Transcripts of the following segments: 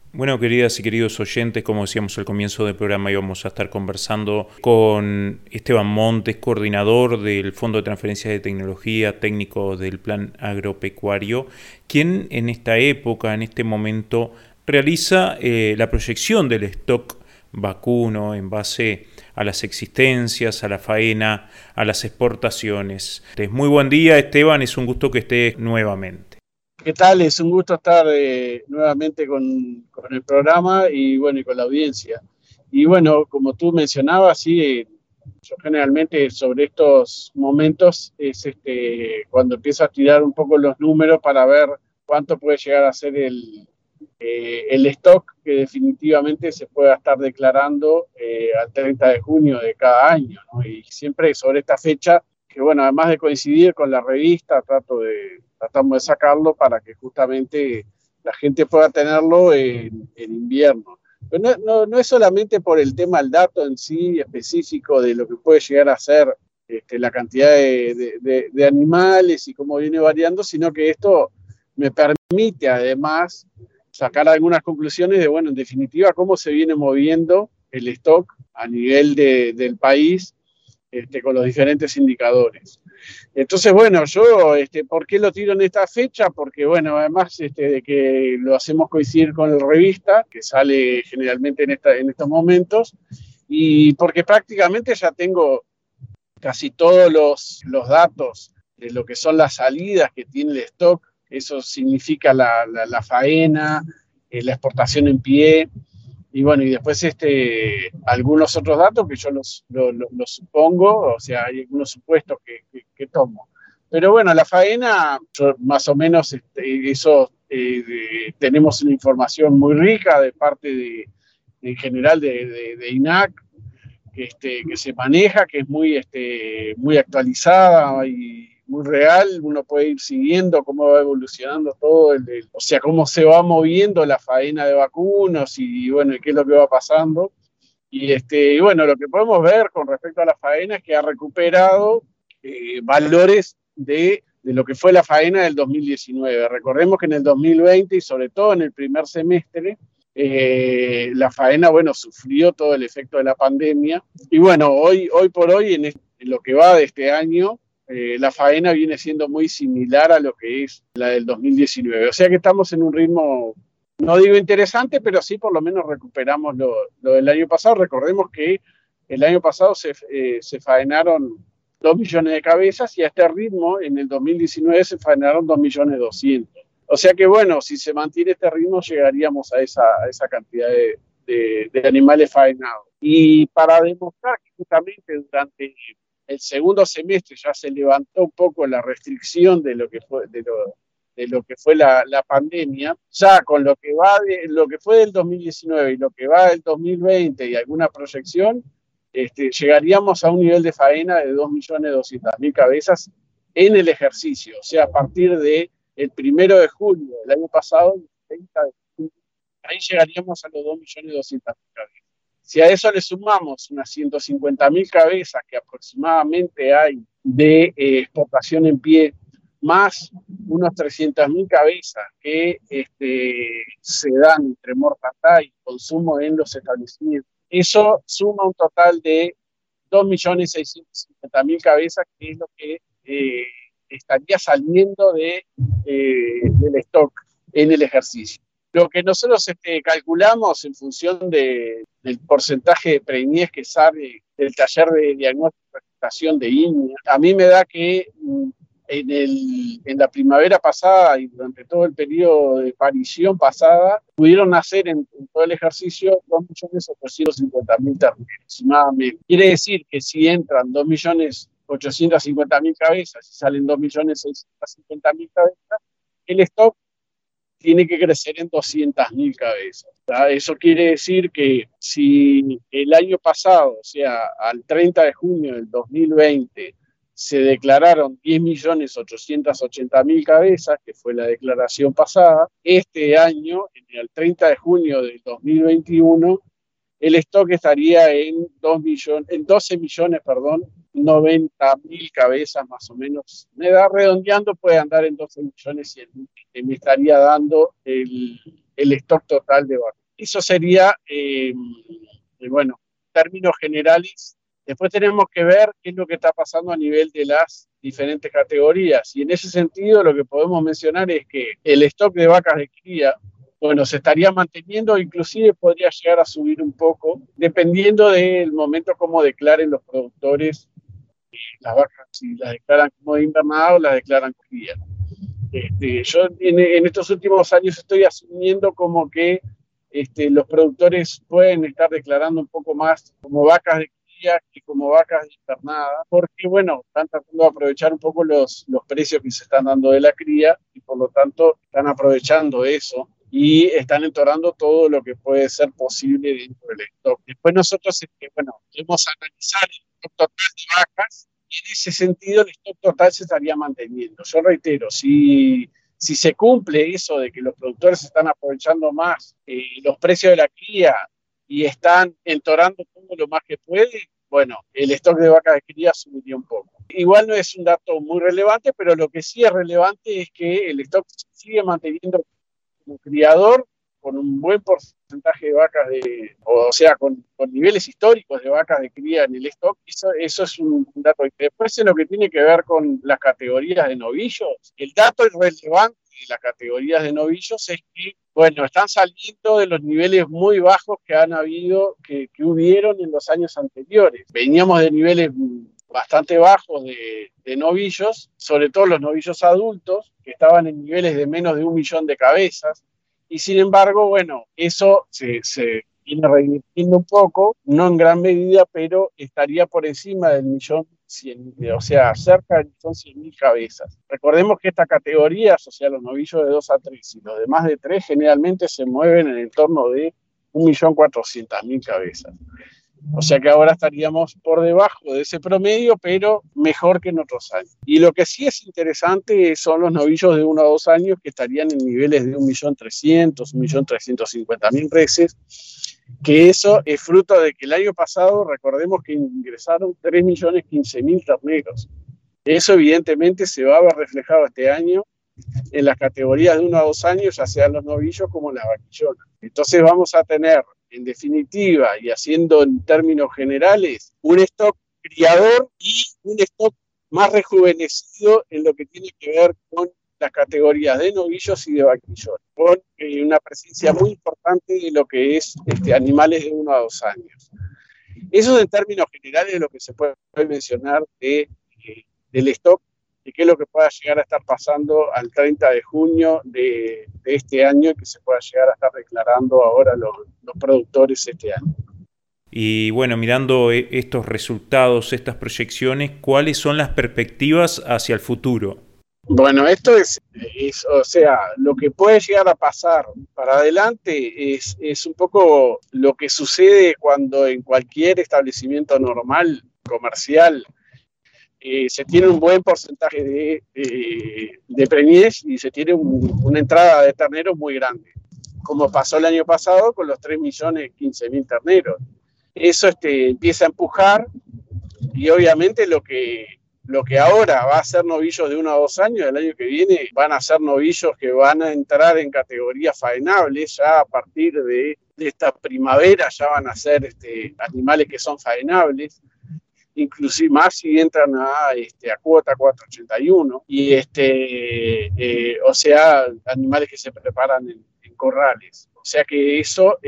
Bueno, queridas y queridos oyentes, como decíamos al comienzo del programa, íbamos a estar conversando con Esteban Montes, coordinador del Fondo de Transferencia de Tecnología, técnico del Plan Agropecuario, quien en esta época, en este momento, realiza la proyección del stock vacuno en base a las existencias, a la faena, a las exportaciones. Muy buen día, Esteban, es un gusto que estés nuevamente. ¿Qué tal? Es un gusto estar nuevamente con el programa y bueno, y con la audiencia. Y bueno, como tú mencionabas, sí, yo generalmente sobre estos momentos es cuando empiezo a tirar un poco los números para ver cuánto puede llegar a ser el stock que definitivamente se pueda estar declarando al 30 de junio de cada año, ¿no? Y siempre sobre esta fecha, que bueno, además de coincidir con la revista, tratamos de sacarlo para que justamente la gente pueda tenerlo en invierno. Pero no es solamente por el tema del dato en sí específico de lo que puede llegar a ser la cantidad de animales y cómo viene variando, sino que esto me permite además sacar algunas conclusiones de, bueno, en definitiva, cómo se viene moviendo el stock a nivel del país con los diferentes indicadores. Entonces, bueno, yo, ¿por qué lo tiro en esta fecha? Porque, bueno, además de que lo hacemos coincidir con la revista, que sale generalmente en estos momentos, y porque prácticamente ya tengo casi todos los datos de lo que son las salidas que tiene el stock. Eso significa la faena, la exportación en pie, y bueno, y después algunos otros datos que yo los supongo, o sea, hay algunos supuestos que tomo. Pero bueno, la faena, más o menos eso tenemos una información muy rica de parte en general de INAC, que se maneja, que es muy actualizada y muy real. Uno puede ir siguiendo cómo va evolucionando todo, o sea, cómo se va moviendo la faena de vacunos y bueno, qué es lo que va pasando. Y bueno, lo que podemos ver con respecto a la faena es que ha recuperado valores de lo que fue la faena del 2019. Recordemos que en el 2020 y sobre todo en el primer semestre, la faena, bueno, sufrió todo el efecto de la pandemia. Y bueno, hoy por hoy, en lo que va de este año, la faena viene siendo muy similar a lo que es la del 2019. O sea que estamos en un ritmo, no digo interesante, pero sí por lo menos recuperamos lo del año pasado. Recordemos que el año pasado se faenaron 2 millones de cabezas y a este ritmo en el 2019 se faenaron 2.200.000. O sea que bueno, si se mantiene este ritmo llegaríamos a esa cantidad de animales faenados. Y para demostrar que justamente durante el segundo semestre ya se levantó un poco la restricción de lo que fue la pandemia, ya con lo que fue del 2019 y lo que va del 2020 y alguna proyección, llegaríamos a un nivel de faena de 2.200.000 cabezas en el ejercicio, o sea, a partir del 1 de julio del año pasado, el 30 de julio, ahí llegaríamos a los 2.200.000 cabezas. Si a eso le sumamos unas 150.000 cabezas que aproximadamente hay de exportación en pie, más unos 300.000 cabezas que se dan entre mortandad y consumo en los establecimientos, eso suma un total de 2.650.000 cabezas, que es lo que estaría saliendo del stock en el ejercicio. Lo que nosotros calculamos en función del porcentaje de preñez que sale del taller de diagnóstico y presentación de INE, a mí me da que en la primavera pasada y durante todo el periodo de parición pasada, pudieron nacer en todo el ejercicio 2.850.000 terneros aproximadamente. Quiere decir que si entran 2.850.000 cabezas y salen 2.650.000 cabezas, el stock tiene que crecer en 200.000 cabezas. ¿Tá? Eso quiere decir que si el año pasado, o sea, al 30 de junio del 2020, se declararon 10.880.000 cabezas, que fue la declaración pasada, este año, en el 30 de junio del 2021, el stock estaría en 12.090.000 cabezas más o menos. Me da redondeando, puede andar en 12 millones y me estaría dando el el stock total de vacas. Eso sería, bueno, en términos generales. Después tenemos que ver qué es lo que está pasando a nivel de las diferentes categorías. Y en ese sentido lo que podemos mencionar es que el stock de vacas de cría, bueno, se estaría manteniendo, inclusive podría llegar a subir un poco, dependiendo del momento como declaren los productores las vacas, si las declaran como de invernada o las declaran cría. Yo en estos últimos años estoy asumiendo como que los productores pueden estar declarando un poco más como vacas de cría que como vacas de invernada, porque bueno, están tratando de aprovechar un poco los precios que se están dando de la cría y por lo tanto están aprovechando eso y están entorando todo lo que puede ser posible dentro del stock. Después nosotros, bueno, debemos analizar el stock total de vacas y en ese sentido el stock total se estaría manteniendo. Yo reitero, si se cumple eso de que los productores están aprovechando más los precios de la cría y están entorando todo lo más que pueden, bueno, el stock de vacas de cría subiría un poco. Igual no es un dato muy relevante, pero lo que sí es relevante es que el stock se sigue manteniendo como criador con un buen porcentaje de vacas o sea, con niveles históricos de vacas de cría en el stock. Eso es un dato. Después, en lo que tiene que ver con las categorías de novillos, el dato relevante de las categorías de novillos es que, bueno, están saliendo de los niveles muy bajos que han habido, que hubieron en los años anteriores. Veníamos de niveles bastante bajos de novillos, sobre todo los novillos adultos, que estaban en niveles de menos de 1 millón de cabezas, y sin embargo, bueno, eso se viene revirtiendo un poco, no en gran medida, pero estaría por encima del 1.100.000, o sea, cerca del 1.100.000 cabezas. Recordemos que esta categoría, o sea, los novillos de 2 a 3 y los de más de 3, generalmente se mueven en el torno de 1.400.000 cabezas. O sea que ahora estaríamos por debajo de ese promedio, pero mejor que en otros años. Y lo que sí es interesante son los novillos de 1 a 2 años que estarían en niveles de 1.300.000, 1.350.000 reses, que eso es fruto de que el año pasado, recordemos que ingresaron 3.015.000 terneros. Eso evidentemente se va a ver reflejado este año en las categorías de 1 a 2 años, ya sean los novillos como las vaquillonas. Entonces vamos a tener, en definitiva, y haciendo en términos generales, un stock criador y un stock más rejuvenecido en lo que tiene que ver con las categorías de novillos y de vaquillones, con una presencia muy importante de lo que es animales de 1 a 2 años. Eso en términos generales es lo que se puede mencionar del stock y qué es lo que pueda llegar a estar pasando al 30 de junio de este año, que se pueda llegar a estar declarando ahora los productores este año. Y bueno, mirando estos resultados, estas proyecciones, ¿cuáles son las perspectivas hacia el futuro? Bueno, esto es, o sea, lo que puede llegar a pasar para adelante es un poco lo que sucede cuando en cualquier establecimiento normal, comercial, se tiene un buen porcentaje de preñez y se tiene una entrada de terneros muy grande, como pasó el año pasado con los 3.015.000 terneros. Eso empieza a empujar y obviamente lo que ahora va a ser novillos de 1 a 2 años, el año que viene van a ser novillos que van a entrar en categorías faenables, ya a partir de esta primavera ya van a ser animales que son faenables, inclusive más si entran a cuota 481, y o sea, animales que se preparan en corrales. O sea que eso,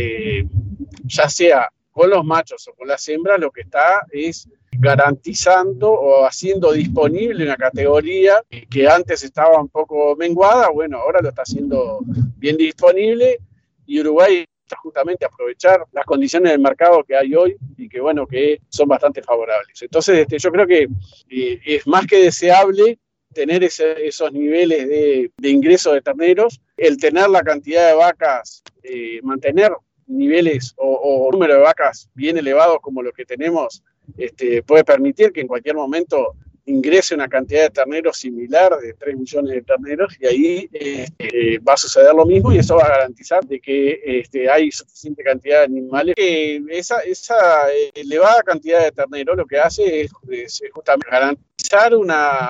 ya sea con los machos o con las hembras, lo que está es garantizando o haciendo disponible una categoría que antes estaba un poco menguada, bueno, ahora lo está haciendo bien disponible, y Uruguay está justamente a aprovechar las condiciones del mercado que hay hoy y que, bueno, que son bastante favorables. Entonces, yo creo que es más que deseable tener esos niveles de ingreso de terneros, el tener la cantidad de vacas, mantener niveles o número de vacas bien elevados como los que tenemos, puede permitir que en cualquier momento ingrese una cantidad de terneros similar de 3 millones de terneros, y ahí va a suceder lo mismo, y eso va a garantizar de que hay suficiente cantidad de animales. Esa elevada cantidad de terneros lo que hace es justamente garantizar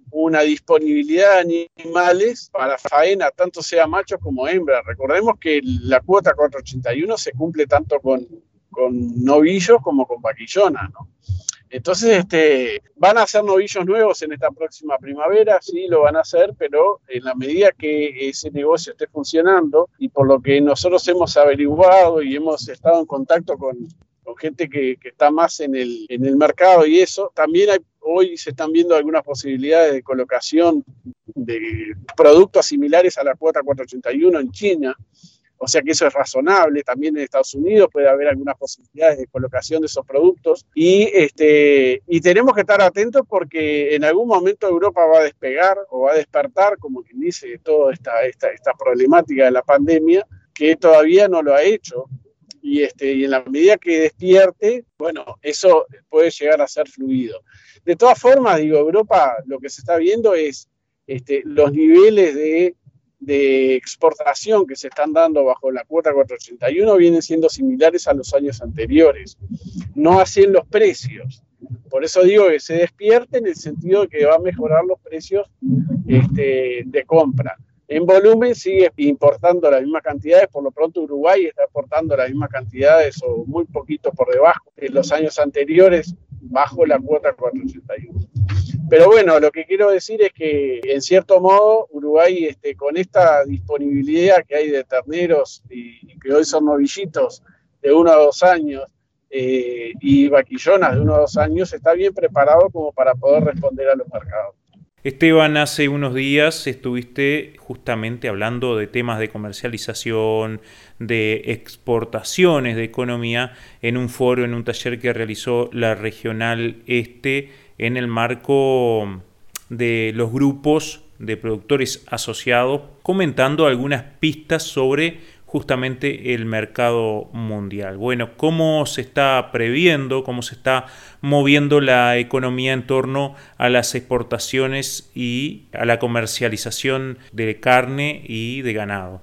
una disponibilidad de animales para faena, tanto sea machos como hembras. Recordemos que la cuota 481 se cumple tanto con novillos como con vaquillonas, ¿no? Entonces, van a hacer novillos nuevos en esta próxima primavera, sí, lo van a hacer, pero en la medida que ese negocio esté funcionando, y por lo que nosotros hemos averiguado y hemos estado en contacto con gente que está más en el mercado y eso, también hoy se están viendo algunas posibilidades de colocación de productos similares a la cuota 481 en China. O sea que eso es razonable. También en Estados Unidos puede haber algunas posibilidades de colocación de esos productos. Y tenemos que estar atentos porque en algún momento Europa va a despegar o va a despertar, como quien dice, toda esta problemática de la pandemia, que todavía no lo ha hecho. Y en la medida que despierte, bueno, eso puede llegar a ser fluido. De todas formas, digo, Europa lo que se está viendo es los niveles de exportación que se están dando bajo la cuota 481 vienen siendo similares a los años anteriores, no así en los precios. Por eso digo que se despierte en el sentido de que va a mejorar los precios de compra. En volumen sigue importando las mismas cantidades, por lo pronto Uruguay está exportando las mismas cantidades o muy poquito por debajo de los años anteriores bajo la cuota 481. Pero bueno, lo que quiero decir es que en cierto modo Uruguay con esta disponibilidad que hay de terneros y que hoy son novillitos de 1 a 2 años y vaquillonas de 1 a 2 años, está bien preparado como para poder responder a los mercados. Esteban, hace unos días estuviste justamente hablando de temas de comercialización, de exportaciones de economía en un foro, en un taller que realizó la Regional Este en el marco de los grupos de productores asociados, comentando algunas pistas sobre justamente el mercado mundial. Bueno, ¿cómo se está previendo, cómo se está moviendo la economía en torno a las exportaciones y a la comercialización de carne y de ganado?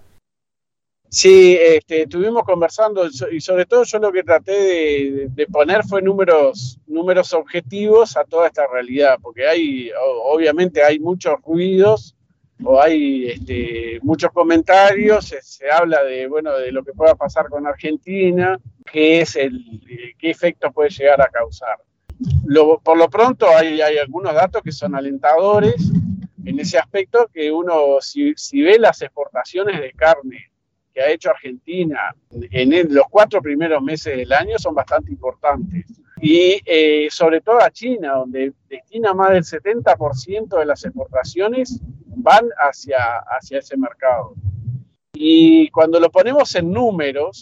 Sí, estuvimos conversando y sobre todo yo lo que traté de poner fue números objetivos a toda esta realidad, porque obviamente hay muchos ruidos o hay muchos comentarios, se habla de lo que pueda pasar con Argentina, qué efectos puede llegar a causar. Por lo pronto hay algunos datos que son alentadores en ese aspecto, que uno si ve las exportaciones de carne que ha hecho Argentina en los 4 primeros meses del año son bastante importantes. Y sobre todo a China, donde destina más del 70% de las exportaciones van hacia ese mercado. Y cuando lo ponemos en números,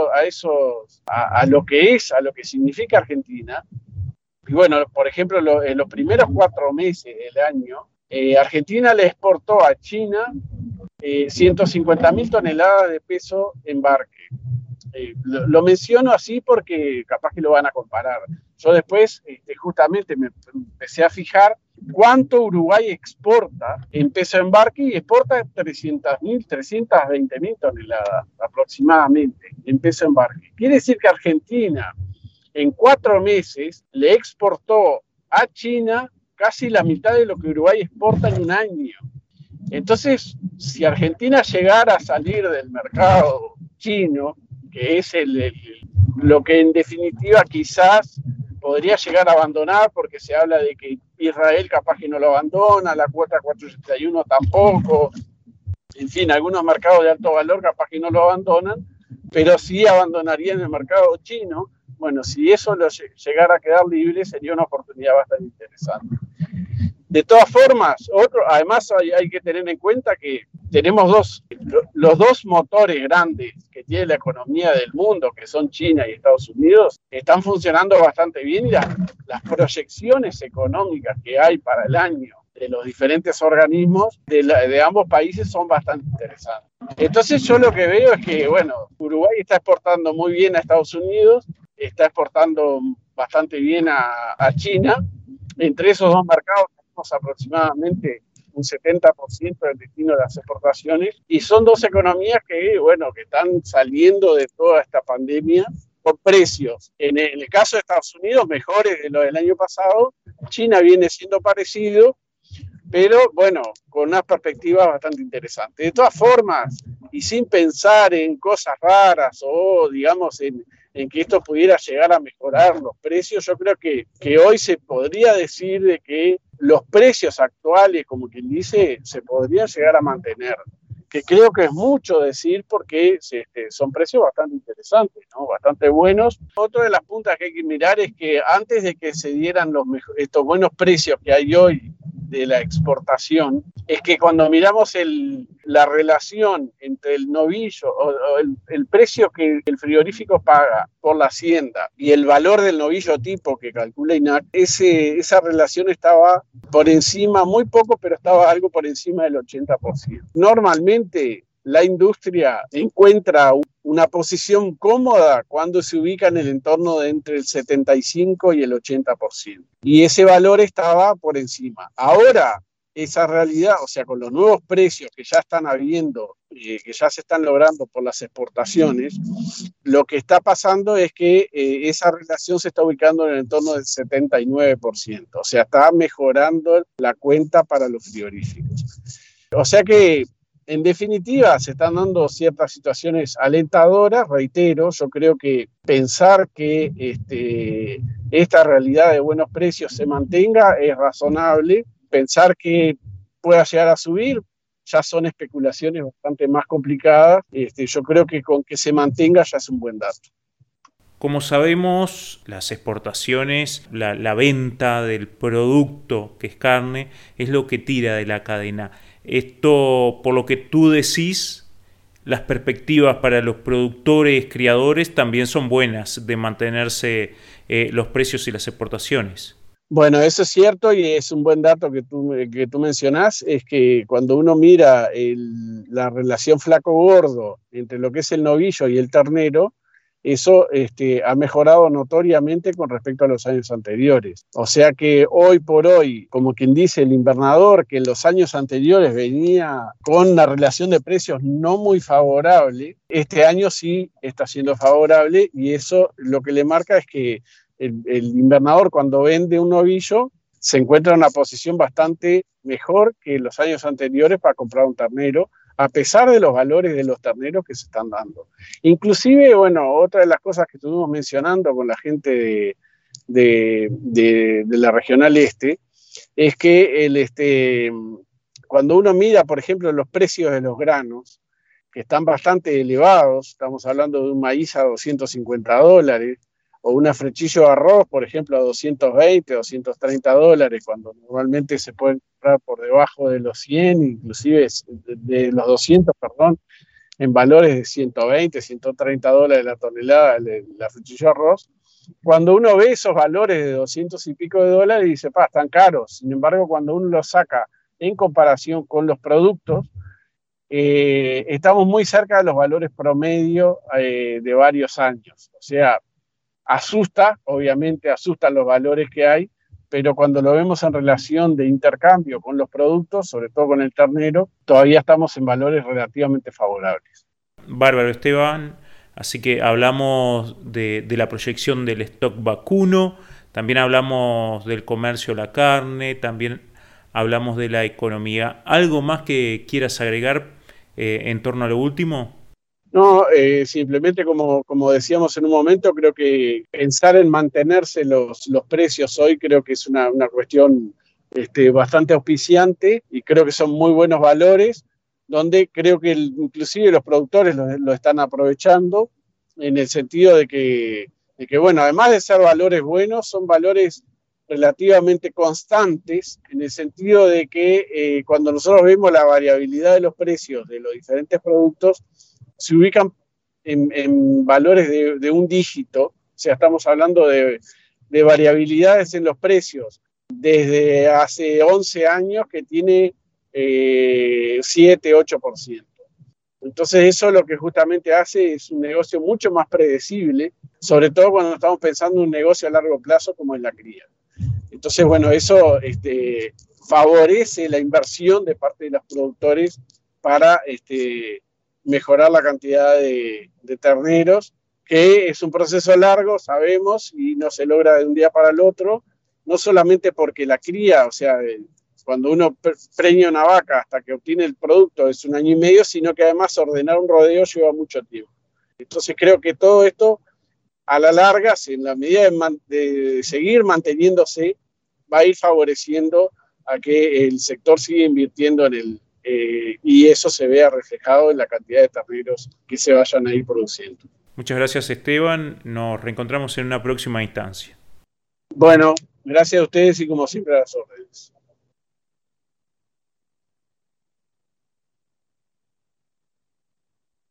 a lo que significa Argentina, y bueno, por ejemplo, en los primeros 4 meses del año, Argentina le exportó a China 150.000 toneladas de peso embarque. Lo menciono así porque capaz que lo van a comparar. Yo después justamente me empecé a fijar cuánto Uruguay exporta en peso embarque y exporta 320.000 toneladas aproximadamente en peso embarque. Quiere decir que Argentina en 4 meses le exportó a China casi la mitad de lo que Uruguay exporta en un año. Entonces, si Argentina llegara a salir del mercado chino, que es lo que en definitiva quizás podría llegar a abandonar, porque se habla de que Israel capaz que no lo abandona, la cuota 481 tampoco, en fin, algunos mercados de alto valor capaz que no lo abandonan, pero sí abandonarían el mercado chino. Bueno, si eso llegara a quedar libre, sería una oportunidad bastante interesante. De todas formas, además hay que tener en cuenta que tenemos los dos motores grandes que tiene la economía del mundo, que son China y Estados Unidos, están funcionando bastante bien y las proyecciones económicas que hay para el año de los diferentes organismos de ambos países son bastante interesantes. Entonces yo lo que veo es que, bueno, Uruguay está exportando muy bien a Estados Unidos, está exportando bastante bien a China. Entre esos dos mercados tenemos aproximadamente un 70% del destino de las exportaciones, y son dos economías que están saliendo de toda esta pandemia por precios. En el caso de Estados Unidos, mejores de lo del año pasado. China viene siendo parecido, pero bueno, con unas perspectivas bastante interesantes. De todas formas, y sin pensar en cosas raras o digamos en que esto pudiera llegar a mejorar los precios, yo creo que hoy se podría decir de que los precios actuales, como quien dice, se podrían llegar a mantener, que creo que es mucho decir porque son precios bastante interesantes, ¿no? Bastante buenos. Otra de las puntas que hay que mirar es que antes de que se dieran estos buenos precios que hay hoy de la exportación, es que cuando miramos la relación entre el novillo o el precio que el frigorífico paga por la hacienda y el valor del novillo tipo que calcula INAC, esa relación estaba por encima, muy poco, pero estaba algo por encima del 80%. Normalmente la industria encuentra una posición cómoda cuando se ubica en el entorno de entre el 75 y el 80%. Y ese valor estaba por encima. Ahora, esa realidad, o sea, con los nuevos precios que ya están habiendo, que ya se están logrando por las exportaciones, lo que está pasando es que esa relación se está ubicando en el entorno del 79%. O sea, está mejorando la cuenta para los frigoríficos. O sea que, en definitiva, se están dando ciertas situaciones alentadoras. Reitero, yo creo que pensar que esta realidad de buenos precios se mantenga es razonable. Pensar que pueda llegar a subir ya son especulaciones bastante más complicadas. Yo creo que con que se mantenga ya es un buen dato. Como sabemos, las exportaciones, la venta del producto que es carne, es lo que tira de la cadena. Esto, por lo que tú decís, las perspectivas para los productores, criadores, también son buenas de mantenerse los precios y las exportaciones. Bueno, eso es cierto y es un buen dato que tú mencionás, es que cuando uno mira la relación flaco-gordo entre lo que es el novillo y el ternero, eso ha mejorado notoriamente con respecto a los años anteriores. O sea que hoy por hoy, como quien dice el invernador, que en los años anteriores venía con una relación de precios no muy favorable, este año sí está siendo favorable y eso lo que le marca es que el invernador cuando vende un novillo se encuentra en una posición bastante mejor que los años anteriores para comprar un ternero, a pesar de los valores de los terneros que se están dando. Inclusive, bueno, otra de las cosas que estuvimos mencionando con la gente de la Regional Este, es que cuando uno mira, por ejemplo, los precios de los granos, que están bastante elevados, estamos hablando de un maíz a $250, o un frechillo de arroz, por ejemplo, a $220, $230, cuando normalmente se pueden comprar por debajo de los 100, inclusive de los 200, perdón, en valores de $120, $130 la tonelada, la frechillo de arroz. Cuando uno ve esos valores de 200 y pico de dólares, dice, están caros. Sin embargo, cuando uno los saca en comparación con los productos, estamos muy cerca de los valores promedio de varios años. O sea, obviamente asustan los valores que hay, pero cuando lo vemos en relación de intercambio con los productos, sobre todo con el ternero, todavía estamos en valores relativamente favorables. Bárbaro, Esteban. Así que hablamos de la proyección del stock vacuno, también hablamos del comercio de la carne, también hablamos de la economía. ¿Algo más que quieras agregar en torno a lo último? No, simplemente como decíamos en un momento, creo que pensar en mantenerse los precios hoy creo que es una cuestión bastante auspiciante y creo que son muy buenos valores, donde creo que inclusive los productores lo están aprovechando en el sentido de que, bueno, además de ser valores buenos, son valores relativamente constantes, en el sentido de que cuando nosotros vemos la variabilidad de los precios de los diferentes productos, se ubican en valores de un dígito, o sea, estamos hablando de variabilidades en los precios desde hace 11 años que tiene 7, 8%. Entonces eso lo que justamente hace es un negocio mucho más predecible, sobre todo cuando estamos pensando en un negocio a largo plazo como es la cría. Entonces, bueno, eso favorece la inversión de parte de los productores para mejorar la cantidad de terneros, que es un proceso largo, sabemos, y no se logra de un día para el otro, no solamente porque la cría, o sea, cuando uno preña una vaca hasta que obtiene el producto es 1 año y medio, sino que además ordenar un rodeo lleva mucho tiempo. Entonces creo que todo esto, a la larga, en la medida de seguir manteniéndose, va a ir favoreciendo a que el sector siga invirtiendo y eso se vea reflejado en la cantidad de terneros que se vayan a ir produciendo. Muchas gracias, Esteban. Nos reencontramos en una próxima instancia. Bueno, gracias a ustedes y como siempre a las órdenes.